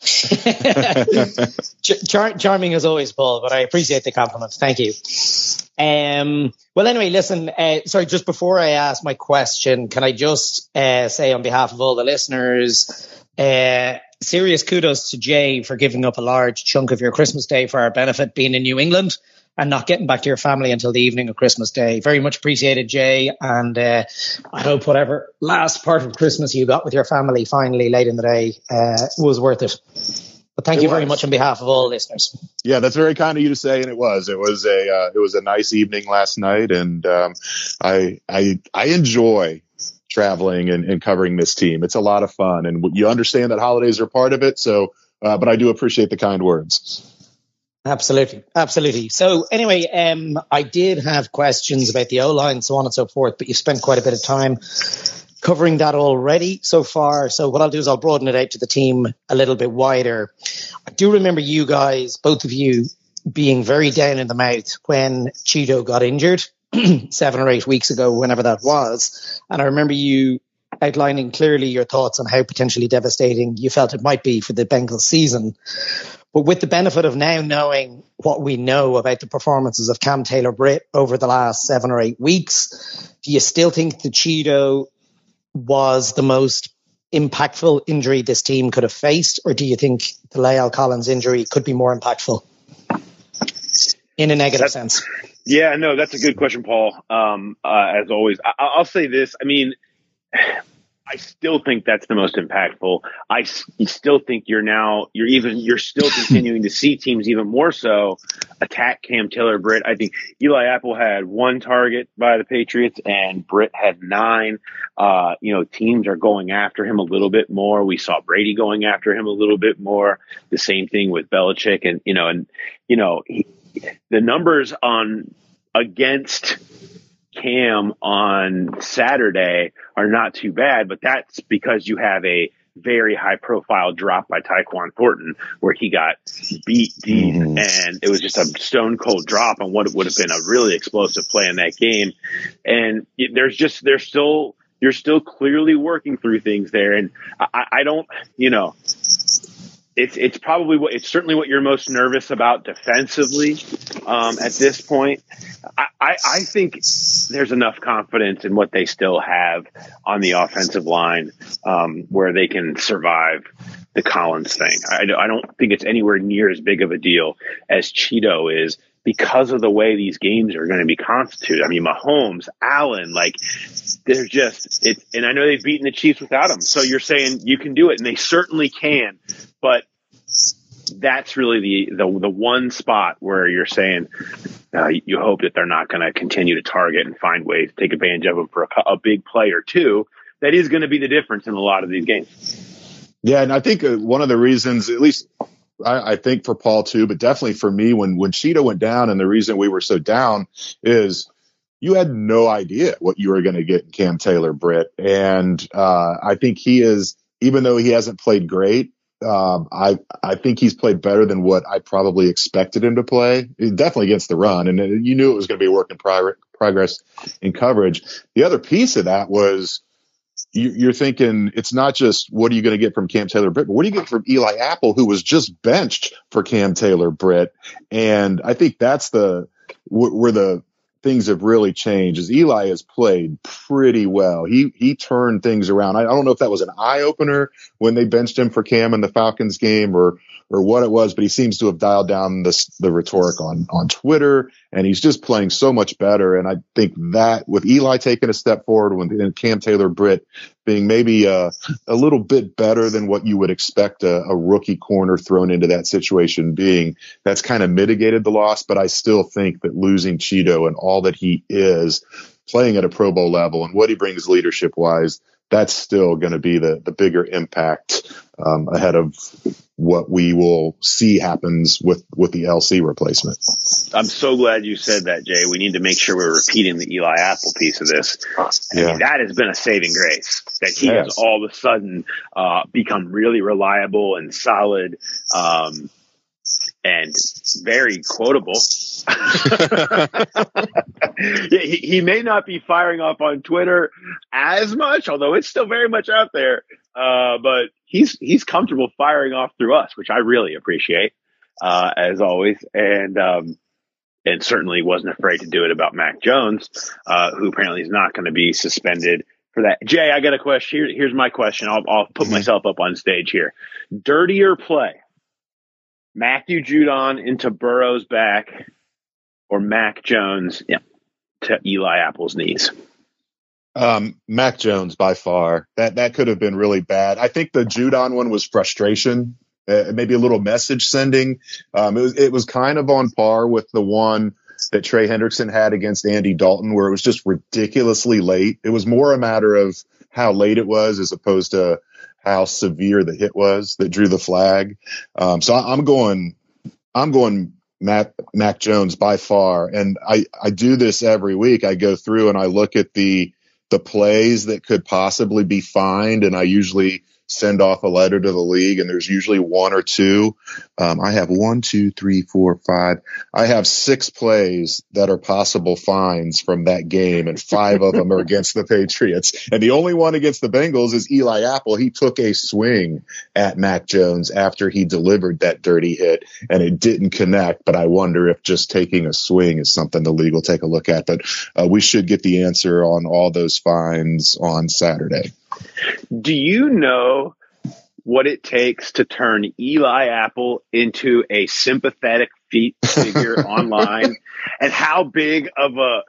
Char- charming as always, Paul. But I appreciate the compliment. Thank you. Um, well, anyway, listen. Uh, sorry, just before I ask my question, can I just uh, say on behalf of all the listeners, uh, serious kudos to Jay for giving up a large chunk of your Christmas day for our benefit, being in New England and not getting back to your family until the evening of Christmas Day. Very much appreciated, Jay. And uh, I hope whatever last part of Christmas you got with your family finally late in the day uh, was worth it. But thank it you was. very much on behalf of all listeners. Yeah, that's very kind of you to say, and it was. It was a uh, it was a nice evening last night, and um, I I I enjoy traveling and, and covering this team. It's a lot of fun, and you understand that holidays are part of it. So, uh, but I do appreciate the kind words. Absolutely. Absolutely. So anyway, um, I did have questions about the O-line, so on and so forth, but you spent quite a bit of time covering that already so far. So what I'll do is I'll broaden it out to the team a little bit wider. I do remember you guys, both of you, being very down in the mouth when Cheeto got injured seven or eight weeks ago, whenever that was. And I remember you outlining clearly your thoughts on how potentially devastating you felt it might be for the Bengals season. But with the benefit of now knowing what we know about the performances of Cam Taylor-Britt over the last seven or eight weeks, do you still think the Cheeto was the most impactful injury this team could have faced, or do you think the La'el Collins injury could be more impactful in a negative that's, sense? Yeah, no, that's a good question, Paul. Um, uh, as always, I, I'll say this. I mean, I still think that's the most impactful. I s- still think you're now, you're even, you're still continuing to see teams even more so attack Cam Taylor-Britt. I think Eli Apple had one target by the Patriots and Britt had nine. Uh, you know, teams are going after him a little bit more. We saw Brady going after him a little bit more. The same thing with Belichick, and, you know, and, you know, he, the numbers on against Cam on Saturday are not too bad, but that's because you have a very high profile drop by Tyquan Thornton where he got beat deep mm-hmm. and it was just a stone cold drop on what would have been a really explosive play in that game. And there's just, there's still, you're still clearly working through things there. And I, I don't, you know, It's it's probably what it's certainly what you're most nervous about defensively um, at this point. I, I, I think there's enough confidence in what they still have on the offensive line um, where they can survive the Collins thing. I, I don't think it's anywhere near as big of a deal as Cheeto is because of the way these games are going to be constituted. I mean, Mahomes, Allen, like they're just it. And I know they've beaten the Chiefs without him. So you're saying you can do it, and they certainly can. But that's really the, the the one spot where you're saying uh, you hope that they're not going to continue to target and find ways to take advantage of them for a, a big play or two. That is going to be the difference in a lot of these games. Yeah, and I think uh, one of the reasons, at least I, I think for Paul too, but definitely for me, when when Cheeto went down, and the reason we were so down is you had no idea what you were going to get in Cam Taylor-Britt, and uh, I think he is, even though he hasn't played great. Um, I, I think he's played better than what I probably expected him to play, definitely against the run. And you knew it was going to be a work in prog- progress in coverage. The other piece of that was you, you're thinking it's not just what are you going to get from Cam Taylor-Britt, but what do you get from Eli Apple, who was just benched for Cam Taylor-Britt. And I think that's the, where the, things have really changed is Eli has played pretty well. He he turned things around. I, I don't know if that was an eye opener when they benched him for Cam in the Falcons game or or what it was, but he seems to have dialed down the the rhetoric on on Twitter, and he's just playing so much better. And I think that with Eli taking a step forward, when Cam Taylor-Britt being maybe uh, a little bit better than what you would expect a, a rookie corner thrown into that situation being, that's kind of mitigated the loss. But I still think that losing Cheeto and all that he is playing at a Pro Bowl level and what he brings leadership wise, that's still going to be the, the bigger impact um, ahead of what we will see happens with, with the L C replacement. I'm so glad you said that, Jay. We need to make sure we're repeating the Eli Apple piece of this. I yeah. mean, that has been a saving grace, that he yes. has all of a sudden uh, become really reliable and solid um, and very quotable. he, he may not be firing up on Twitter as much, although it's still very much out there. Uh, but he's he's comfortable firing off through us, which I really appreciate, uh, as always. And um, and certainly wasn't afraid to do it about Mac Jones, uh, who apparently is not going to be suspended for that. Jay, I got a question. Here, here's my question. I'll, I'll put mm-hmm. myself up on stage here. Dirtier play: Matthew Judon into Burrow's back, or Mac Jones yeah, to Eli Apple's knees? Um, Mac Jones by far. That that could have been really bad. I think the Judon one was frustration, uh, maybe a little message sending. Um, it was it was kind of on par with the one that Trey Hendrickson had against Andy Dalton, where it was just ridiculously late. It was more a matter of how late it was as opposed to how severe the hit was that drew the flag. Um, so I, I'm going, I'm going Mac, Mac Jones by far. And I, I do this every week. I go through and I look at the, the plays that could possibly be fined. And I usually send off a letter to the league, and there's usually one or two. Um, I have one, two, three, four, five. I have six plays that are possible fines from that game, and five of them are against the Patriots. And the only one against the Bengals is Eli Apple. He took a swing at Mac Jones after he delivered that dirty hit, and it didn't connect. But I wonder if just taking a swing is something the league will take a look at. But uh, we should get the answer on all those fines on Saturday. Do you know what it takes to turn Eli Apple into a sympathetic feet figure online, and how big of a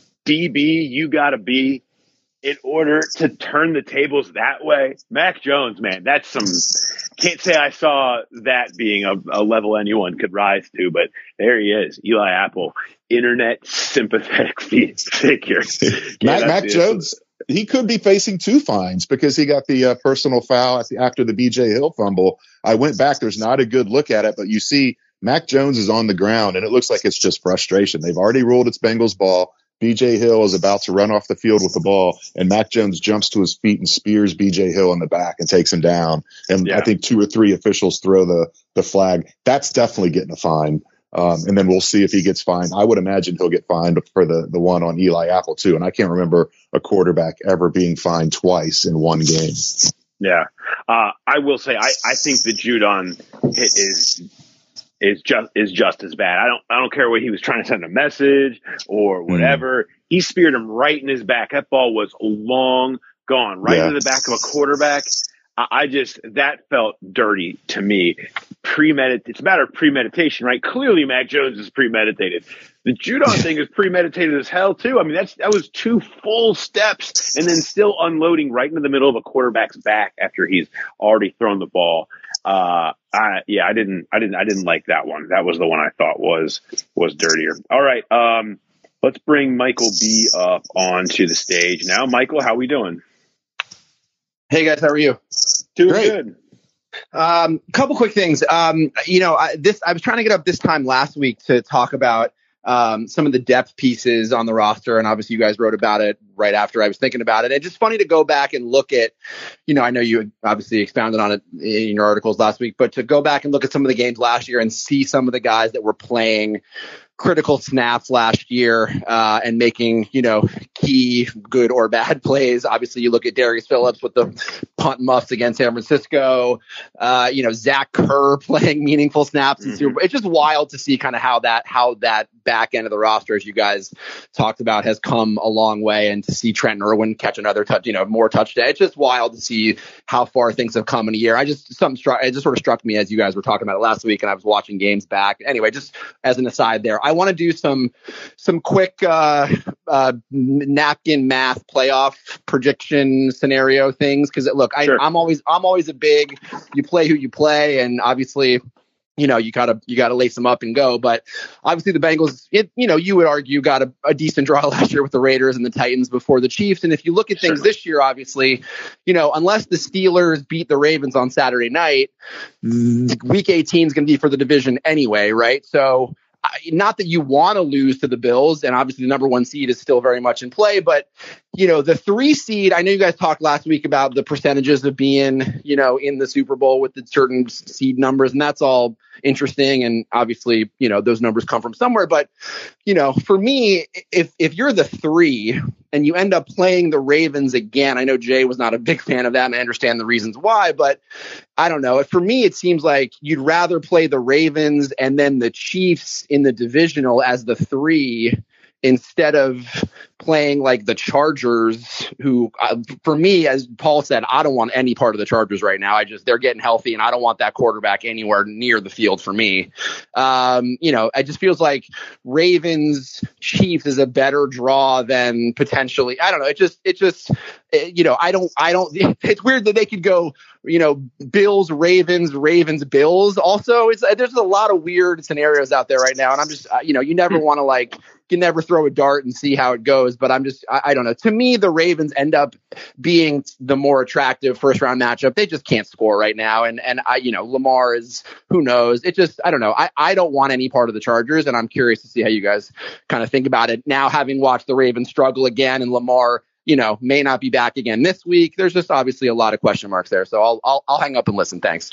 D B you got to be in order to turn the tables that way? Mac Jones, man, that's some – can't say I saw that being a, a level anyone could rise to, but there he is, Eli Apple, internet sympathetic feet figure. Mac, Mac Jones – he could be facing two fines because he got the uh, personal foul at the, after the B J Hill fumble. I went back. There's not a good look at it, but you see Mac Jones is on the ground, and it looks like it's just frustration. They've already ruled it's Bengals ball. B J Hill is about to run off the field with the ball, and Mac Jones jumps to his feet and spears B J Hill in the back and takes him down. And yeah. I think two or three officials throw the, the flag. That's definitely getting a fine. Um, and then we'll see if he gets fined. I would imagine he'll get fined for the, the one on Eli Apple too. And I can't remember a quarterback ever being fined twice in one game. Yeah. Uh, I will say, I, I think the Judon hit is, is just, is just as bad. I don't, I don't care what he was trying to send a message or whatever. Mm. He speared him right in his back. That ball was long gone right yeah. into the back of a quarterback. I just, that felt dirty to me. Premedit, it's a matter of premeditation, right? Clearly Mac Jones is premeditated. The Judon thing is premeditated as hell too. I mean, that's, that was two full steps and then still unloading right into the middle of a quarterback's back after he's already thrown the ball. Uh, I, yeah, I didn't, I didn't, I didn't like that one. That was the one I thought was, was dirtier. All right. Um, let's bring Michael B up onto the stage now. Michael, how we doing? Hey guys, how are you? Doing Great. Good. Um, couple quick things. Um, you know, I, this I was trying to get up this time last week to talk about um, some of the depth pieces on the roster, and obviously you guys wrote about it right after I was thinking about it. It's just funny to go back and look at, you know, I know you obviously expounded on it in your articles last week, but to go back and look at some of the games last year and see some of the guys that were playing critical snaps last year uh, and making, you know, key good or bad plays. Obviously, you look at Darius Phillips with the punt muffs against San Francisco. Uh, you know, Zach Kerr playing meaningful snaps in mm-hmm. Super Bowl. It's just wild to see kind of how that how that back end of the roster, as you guys talked about, has come a long way, and to see Trent Irwin catch another touch, you know, more touchdown. It's just wild to see how far things have come in a year. I just something struck. It just sort of struck me as you guys were talking about it last week, and I was watching games back. Anyway, just as an aside there. I want to do some some quick uh, uh, napkin math playoff prediction scenario things because look, I, sure. I'm always I'm always a big you play who you play, and obviously, you know, you gotta you gotta lace them up and go. But obviously, the Bengals, it, you know, you would argue got a, a decent draw last year with the Raiders and the Titans before the Chiefs. And if you look at things Certainly. This year, obviously, you know, unless the Steelers beat the Ravens on Saturday night, Week eighteen is going to be for the division anyway, right? So. Not that you want to lose to the Bills, and obviously the number one seed is still very much in play, but, you know, the three seed, I know you guys talked last week about the percentages of being, you know, in the Super Bowl with the certain seed numbers, and that's all interesting. And obviously, you know, those numbers come from somewhere. But, you know, for me, if if you're the three and you end up playing the Ravens again, I know Jay was not a big fan of that, and I understand the reasons why, but I don't know. For me, it seems like you'd rather play the Ravens and then the Chiefs in the divisional as the three instead of playing like the Chargers, who uh, for me, as Paul said, I don't want any part of the Chargers right now. I just, they're getting healthy and I don't want that quarterback anywhere near the field for me. Um, you know, it just feels like Ravens Chiefs is a better draw than potentially, I don't know. It just, it just, it, you know, I don't, I don't, it's weird that they could go, you know, Bills, Ravens, Ravens, Bills. Also, it's, there's a lot of weird scenarios out there right now. And I'm just, uh, you know, you never want to like, you can never throw a dart and see how it goes. But I'm just, I, I don't know. To me, the Ravens end up being the more attractive first round matchup. They just can't score right now. And, and I, you know, Lamar is, who knows? It just, I don't know. I, I don't want any part of the Chargers. And I'm curious to see how you guys kind of think about it now, having watched the Ravens struggle again and Lamar, you know, may not be back again this week. There's just obviously a lot of question marks there. So I'll I'll, I'll hang up and listen. Thanks.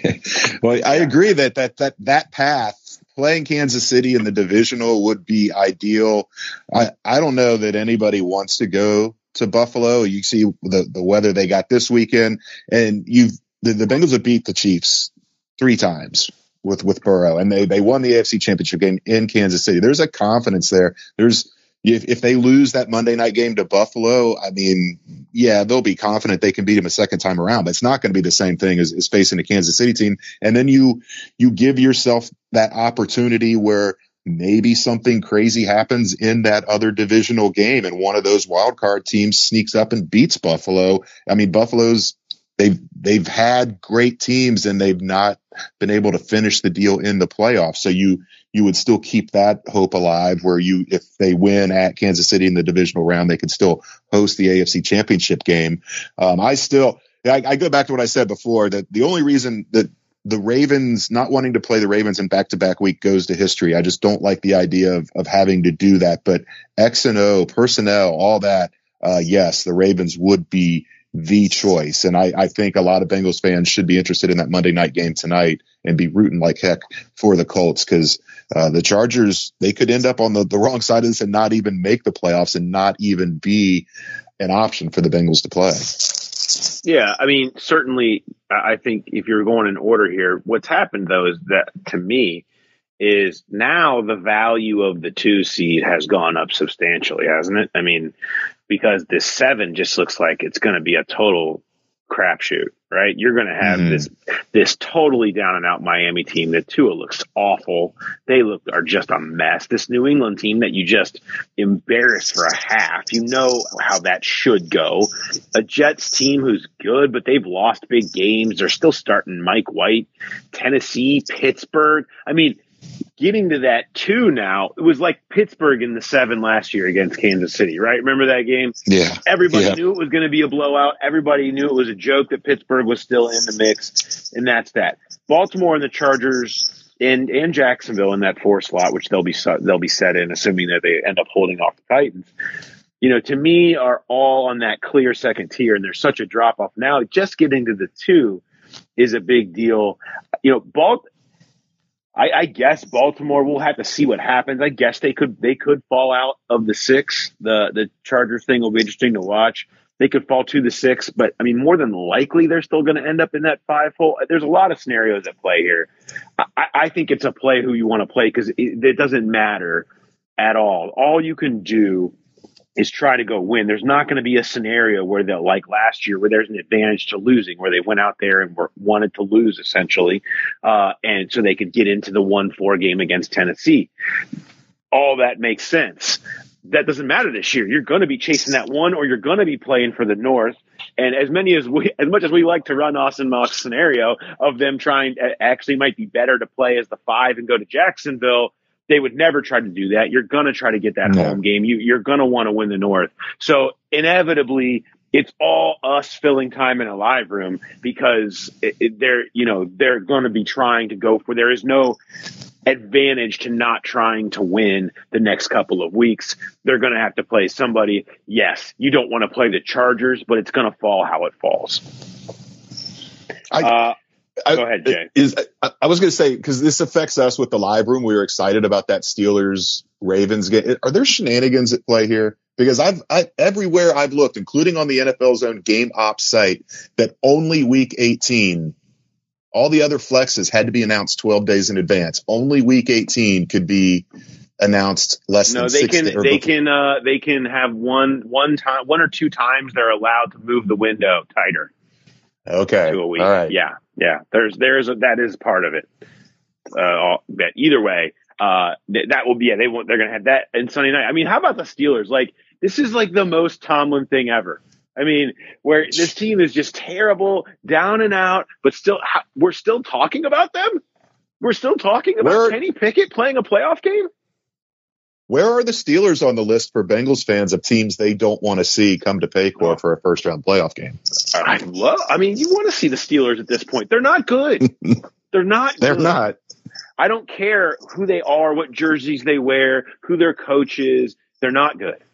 Well, I agree that that that that path, playing Kansas City in the divisional, would be ideal. I I don't know that anybody wants to go to Buffalo. You see the the weather they got this weekend, and you've the, the Bengals have beat the Chiefs three times with with Burrow, and they they won the A F C Championship game in Kansas City. There's a confidence there. There's if if they lose that Monday night game to Buffalo, I mean, yeah, they'll be confident they can beat them a second time around, but it's not going to be the same thing as, as facing a Kansas City team. And then you you give yourself that opportunity where maybe something crazy happens in that other divisional game, and one of those wild card teams sneaks up and beats Buffalo. I mean, Buffalo's they've they've had great teams, and they've not been able to finish the deal in the playoffs. So you you would still keep that hope alive, where you, if they win at Kansas City in the divisional round, they could still host the A F C Championship game. Um, I still, I, I go back to what I said before, that the only reason that the Ravens not wanting to play the Ravens in back-to-back week goes to history. I just don't like the idea of, of having to do that. But X and O, personnel, all that, uh, yes, the Ravens would be the choice. And I, I think a lot of Bengals fans should be interested in that Monday night game tonight and be rooting like heck for the Colts, because uh, the Chargers, they could end up on the, the wrong side of this and not even make the playoffs and not even be an option for the Bengals to play. Yeah, I mean, certainly, I think if you're going in order here, what's happened, though, is that, to me, is now the value of the two seed has gone up substantially, hasn't it? I mean, because this seven just looks like it's going to be a total crapshoot, right? You're going to have mm-hmm. this this totally down and out Miami team that Tua looks awful. They look are just a mess. This New England team that you just embarrassed for a half, you know how that should go. A Jets team who's good, but they've lost big games. They're still starting Mike White. Tennessee, Pittsburgh. I mean, getting to that two now, it was like Pittsburgh in the seven last year against Kansas City, right? Remember that game? Yeah. Everybody yeah. knew it was going to be a blowout. Everybody knew it was a joke that Pittsburgh was still in the mix, and that's that. Baltimore and the Chargers and and Jacksonville in that four slot, which they'll be they'll be set in, assuming that they end up holding off the Titans. You know, to me, are all on that clear second tier, and there's such a drop off now. Just getting to the two is a big deal. You know, Baltimore. I, I guess Baltimore, will have to see what happens. I guess they could they could fall out of the six. The the Chargers thing will be interesting to watch. They could fall to the six, but I mean, more than likely, they're still going to end up in that five hole. There's a lot of scenarios at play here. I, I think it's a play who you want to play, because it, it doesn't matter at all. All you can do is try to go win. There's not going to be a scenario where they'll, like last year, where there's an advantage to losing, where they went out there and were, wanted to lose essentially. Uh, and so they could get into the one four game against Tennessee. All that makes sense. That doesn't matter this year. You're going to be chasing that one, or you're going to be playing for the North. And as many as we, as much as we like to run Austin Mock's scenario of them trying, actually might be better to play as the five and go to Jacksonville, they would never try to do that. You're going to try to get that no. home game. You, you're going to want to win the North. So inevitably, it's all us filling time in a live room, because it, it, they're, you know, they're going to be trying to go for, there is no advantage to not trying to win the next couple of weeks. They're going to have to play somebody. Yes, you don't want to play the Chargers, but it's going to fall how it falls. I, uh, I, Go ahead, Jay. Is, I, I was going to say, because this affects us with the live room, we were excited about that Steelers Ravens game. Are there shenanigans at play here? Because I've I, everywhere I've looked, including on the N F L Zone Game Ops site, that only Week eighteen, all the other flexes had to be announced twelve days in advance. Only Week eighteen could be announced less no, than they six can days. they can uh, they can have one one time one or two times they're allowed to move the window tighter. Okay. To a week. All right. Yeah. Yeah. There's, there's a, that is part of it. Uh, that either way, uh, th- that will be, yeah, they want, they're going to have that and Sunday night. I mean, how about the Steelers? Like, this is like the most Tomlin thing ever. I mean, where this team is just terrible, down and out, but still, how, we're still talking about them. We're still talking about Where, Kenny Pickett playing a playoff game. Where are the Steelers on the list for Bengals fans of teams they don't want to see come to Paycor for a first round playoff game? I love, I mean, you want to see the Steelers at this point. They're not good. They're not They're good. not. I don't care who they are, what jerseys they wear, who their coach is. They're not good.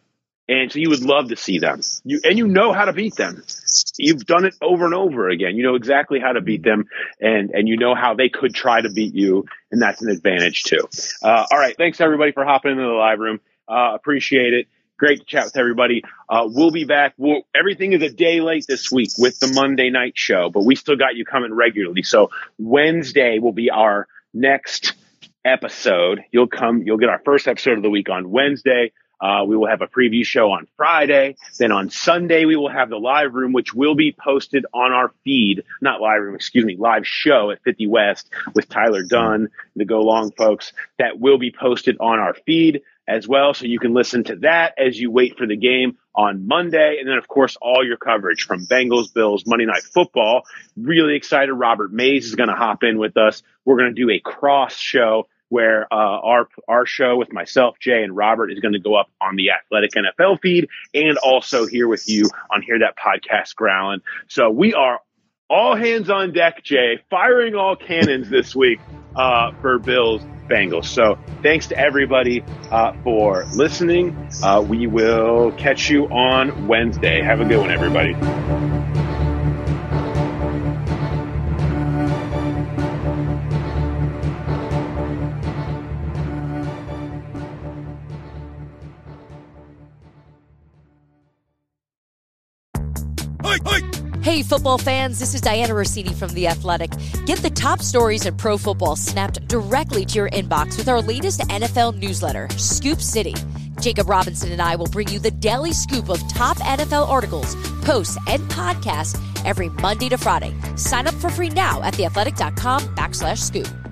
And so you would love to see them. You and you know how to beat them. You've done it over and over again. You know exactly how to beat them, and and you know how they could try to beat you, and that's an advantage too. Uh, all right, thanks everybody for hopping into the live room. Uh, appreciate it. Great to chat with everybody. Uh, we'll be back. We'll, everything is a day late this week with the Monday night show, but we still got you coming regularly. So Wednesday will be our next episode. You'll come. You'll get our first episode of the week on Wednesday. Uh, we will have a preview show on Friday. Then on Sunday, we will have the live room, which will be posted on our feed. Not live room, excuse me, live show at fifty West with Tyler Dunn, the Go Long folks. That will be posted on our feed as well. So you can listen to that as you wait for the game on Monday. And then, of course, all your coverage from Bengals, Bills, Monday Night Football. Really excited. Robert Mays is going to hop in with us. We're going to do a cross show where uh, our our show with myself, Jay, and Robert is going to go up on the Athletic N F L feed and also here with you on Hear That Podcast Growlin'. So we are all hands on deck, Jay, firing all cannons this week uh, for Bills Bengals. So thanks to everybody uh, for listening. Uh, we will catch you on Wednesday. Have a good one, everybody. Hey, football fans, this is Diana Rossini from The Athletic. Get the top stories in pro football snapped directly to your inbox with our latest N F L newsletter, Scoop City. Jacob Robinson and I will bring you the daily scoop of top N F L articles, posts, and podcasts every Monday to Friday. Sign up for free now at theathletic.com backslash scoop.